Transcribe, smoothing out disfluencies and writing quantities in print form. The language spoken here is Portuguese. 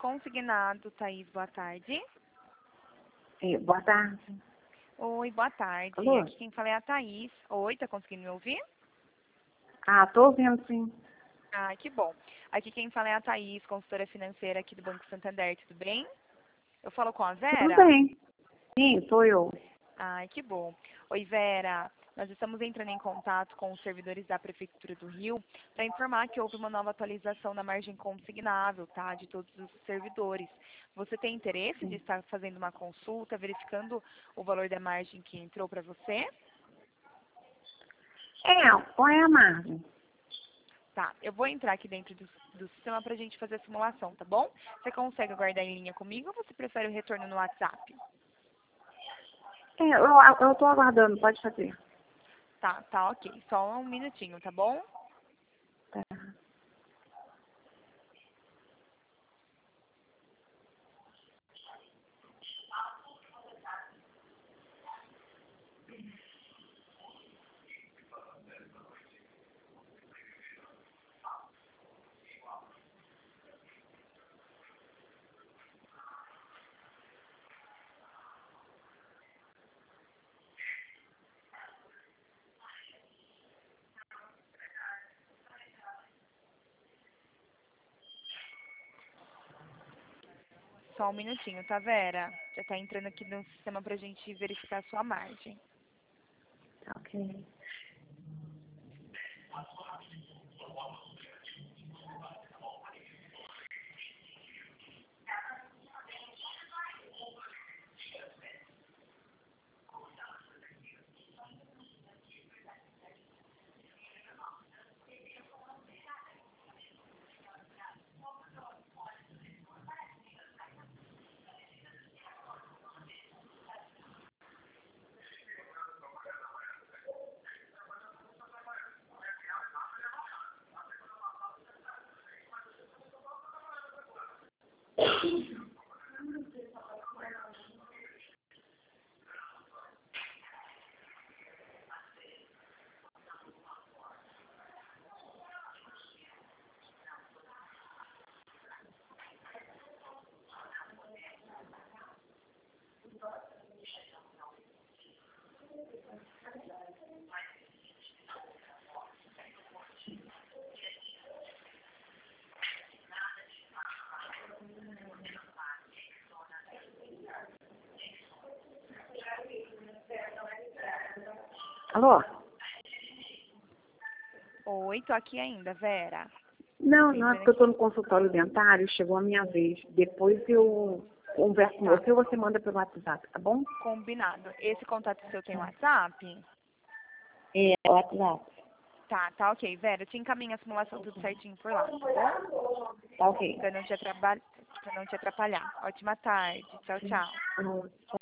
Consignado, Thaís, boa tarde. Boa tarde. Oi, boa tarde. Alô? Aqui quem fala é a Thaís. Oi, tá conseguindo me ouvir? Tô ouvindo sim. Ah, que bom. Aqui quem fala é a Thaís, consultora financeira aqui do Banco Santander, tudo bem? Eu falo com a Tudo Vera? bem. Sim, sou eu. Ai, que bom. Oi, Vera. Nós estamos entrando em contato com os servidores da Prefeitura do Rio para informar que houve uma nova atualização na margem consignável, tá? De todos os servidores. Você tem interesse de estar fazendo uma consulta, verificando o valor da margem que entrou para você? Qual é a margem? Tá, eu vou entrar aqui dentro do sistema para a gente fazer a simulação, tá bom? Você consegue aguardar em linha comigo ou você prefere o retorno no WhatsApp? Eu tô aguardando, pode fazer. Tá, ok. Só um minutinho, tá bom? Tá. Só um minutinho, tá, Vera? Já tá entrando aqui no sistema pra gente verificar a sua margem. Tá ok. Alô? Oi, tô aqui ainda, Vera. Não, Tô não, é entrando porque eu aqui. tô no consultório dentário, chegou a minha vez. Depois eu converso com Tá, você ou você manda pelo WhatsApp, tá bom? combinado. Esse contato seu tem WhatsApp? O WhatsApp. Tá ok, Vera. Eu te encaminho a simulação tudo certinho por lá, tá bom? Tá ok. Pra não te atrapalhar. Ótima tarde. Tchau, tchau. Uhum.